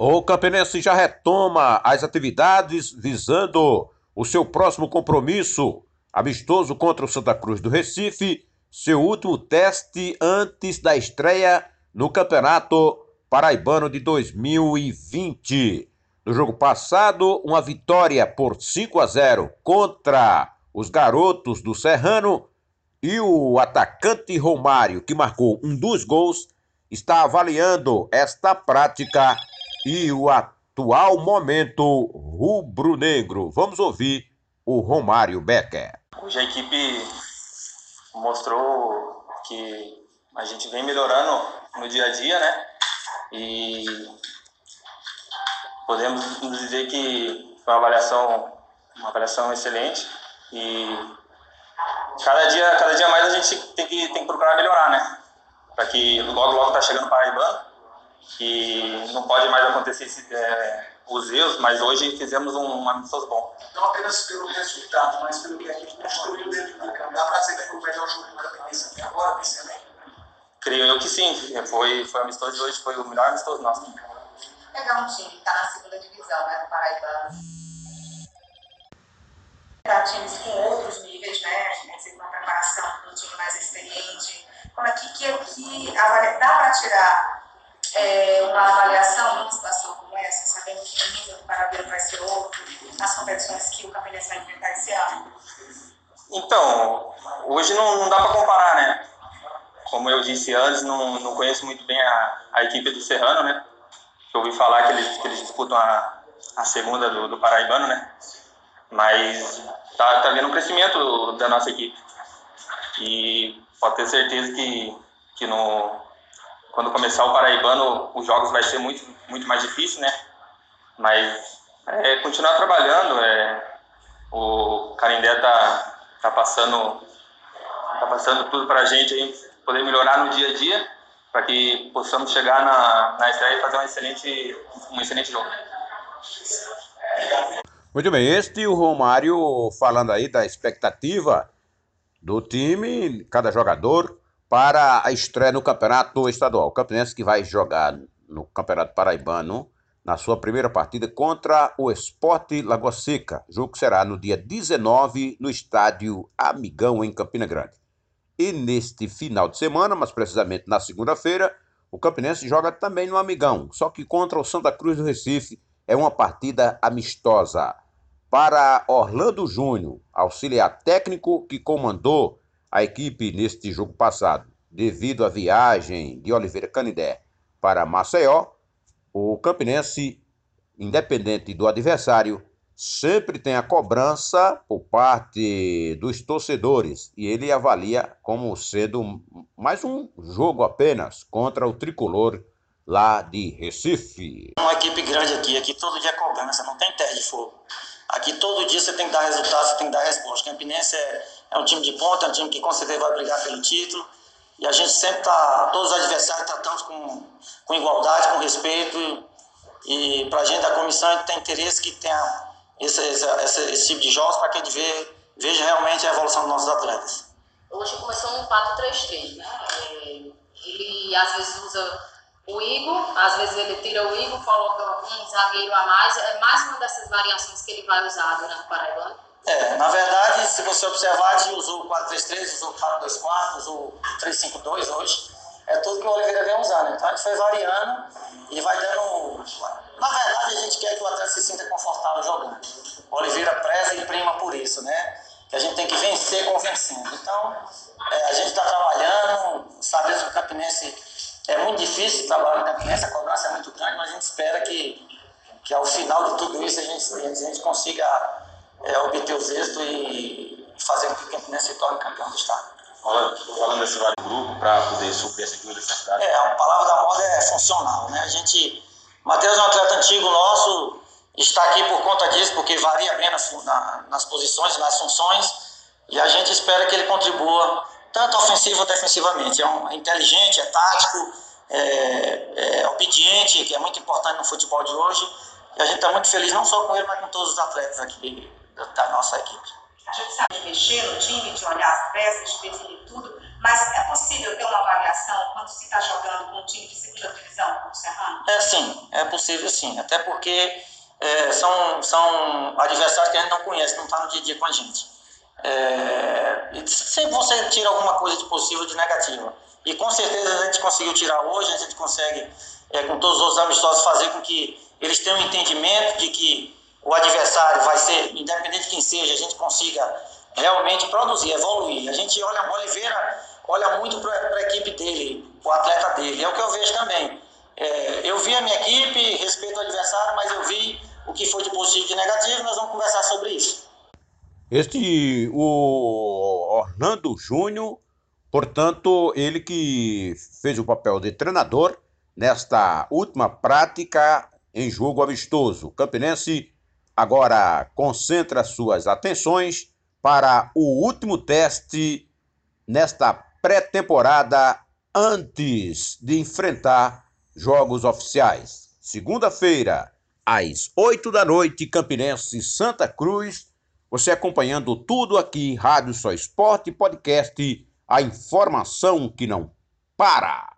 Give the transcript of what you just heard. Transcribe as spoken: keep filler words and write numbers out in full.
O Campinense já retoma as atividades visando o seu próximo compromisso amistoso contra o Santa Cruz do Recife, seu último teste antes da estreia no Campeonato Paraibano de dois mil e vinte. No jogo passado, uma vitória por cinco a zero contra os garotos do Serrano, e o atacante Romário, que marcou um dos gols, está avaliando esta prática e o atual momento rubro-negro. Vamos ouvir o Romário Becker. Hoje a equipe mostrou que a gente vem melhorando no dia a dia, né? E podemos dizer que foi uma avaliação, uma avaliação excelente. E cada dia, cada dia mais a gente tem que, tem que procurar melhorar, né? Para que logo, logo tá chegando o Paraibano. E não pode mais acontecer esse, é, os erros, mas hoje fizemos um, um amistoso bom. Não apenas pelo resultado, mas pelo que a gente construiu dentro do campo. Dá para dizer que foi o melhor jogo da Campinense até agora, pensamento? Creio eu que sim. Foi, foi o amistoso de hoje, foi o melhor amistoso nosso. Pegar um time que está na segunda divisão, né, do Paraibano. Para times com outros níveis, né, com a preparação de um time mais experiente. Como é que, que, que avalia, dá para tirar é, uma avaliação numa situação como essa, sabendo que o nível do Paraibano vai ser outro, nas competições que o Campinense vai enfrentar esse ano? Então, hoje não, não dá para comparar, né? Como eu disse antes, não, não conheço muito bem a, a equipe do Serrano, né? Eu ouvi falar que eles, que eles disputam a, a segunda do, do Paraibano, né? Mas tá, tá vendo um crescimento da nossa equipe. E pode ter certeza que, que no, quando começar o Paraibano, os jogos vai ser muito, muito mais difícil, né? Mas é continuar trabalhando. É, o Canindé tá, tá, passando, tá passando tudo pra gente aí, poder melhorar no dia a dia, para que possamos chegar na, na estreia e fazer um excelente, um excelente jogo. Muito bem, este é o Romário falando aí da expectativa do time, cada jogador, para a estreia no Campeonato Estadual. O Campinense que vai jogar no Campeonato Paraibano na sua primeira partida contra o Sport Lagoa Seca. Jogo que será no dia dezenove no estádio Amigão, em Campina Grande. E neste final de semana, mas precisamente na segunda-feira, o Campinense joga também no Amigão, só que contra o Santa Cruz do Recife. É uma partida amistosa. Para Orlando Júnior, auxiliar técnico que comandou a equipe neste jogo passado, devido à viagem de Oliveira Canindé para Maceió, o Campinense, independente do adversário, sempre tem a cobrança por parte dos torcedores e ele avalia como sendo mais um jogo apenas contra o tricolor lá de Recife. Uma equipe grande aqui, aqui todo dia é cobrança, não tem terra de fogo. Aqui todo dia você tem que dar resultado, você tem que dar resposta. O Campinense é, é um time de ponta, é um time que com certeza vai brigar pelo título. E a gente sempre está, todos os adversários tratamos com, com igualdade, com respeito. E, e para a gente da comissão, a gente tem interesse que tenha esse, esse, esse, esse tipo de jogos para que a gente veja, veja realmente a evolução dos nossos atletas. Hoje começou um quatro três três, né? Ele às vezes usa o Igor, às vezes ele tira o Igor, coloca um zagueiro a mais. É mais uma dessas variações que ele vai usar durante o Paraibano? É, na verdade, se você observar, a gente usou o quatro três três, usou o quatro dois quatro, usou o três cinco dois hoje. É tudo que o Oliveira vem usando. Então a gente foi variando e vai dando... Na verdade, a gente quer que o atleta se sinta confortável jogando. O Oliveira preza e prima por isso, né? Que a gente tem que vencer convencendo. Então, é, a gente está trabalhando, sabemos que o Campinense é muito difícil trabalhar no Campinense, a cobrança é muito grande, mas a gente espera que, que ao final de tudo isso a gente, a gente consiga é, obter os êxitos e fazer com que o Campinense se torne campeão do estado. Estou falando desse vários grupo para poder suprir essa equipe dessa cidade. É, a palavra da moda é funcional, né? A gente, Matheus é um atleta antigo nosso, está aqui por conta disso, porque varia bem nas, na, nas posições, nas funções, e a gente espera que ele contribua tanto ofensivo ou defensivamente. É, um, é inteligente, é tático, é, é obediente, que é muito importante no futebol de hoje, e a gente está muito feliz não só com ele, mas com todos os atletas aqui da, da nossa equipe. A gente sabe de mexer no time, de olhar as peças, de definir tudo, Mas é possível ter uma avaliação quando se está jogando com um time de segunda divisão, como o Serrano? É sim, é possível sim. Até porque é, são, são adversários que a gente não conhece, não está no dia a dia com a gente. É, e sempre você tira alguma coisa de possível de negativa. E com certeza a gente conseguiu tirar hoje, a gente consegue, é, com todos os outros amistosos, fazer com que eles tenham um entendimento de que o adversário vai ser, independente de quem seja, a gente consiga realmente produzir, evoluir. A gente olha, o Oliveira olha muito para a equipe dele, o atleta dele, é o que eu vejo também. É, eu vi a minha equipe, respeito o adversário, mas eu vi o que foi de positivo e de negativo, nós vamos conversar sobre isso. Este, o Orlando Júnior, portanto, ele que fez o papel de treinador nesta última prática em jogo amistoso. O Campinense agora concentra suas atenções para o último teste nesta pré-temporada antes de enfrentar jogos oficiais. Segunda-feira, às oito da noite, Campinense Santa Cruz. Você acompanhando tudo aqui, Rádio Só Esporte Podcast, a informação que não para.